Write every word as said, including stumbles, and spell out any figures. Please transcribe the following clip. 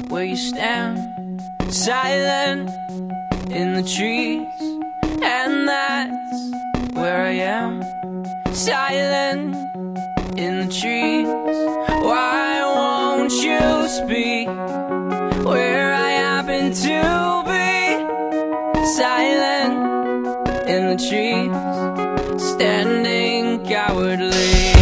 where you stand, silent in the trees. And that's where I am, silent in the trees. Why won't you speak where I happen to be? Silent in the trees, standing cowardly.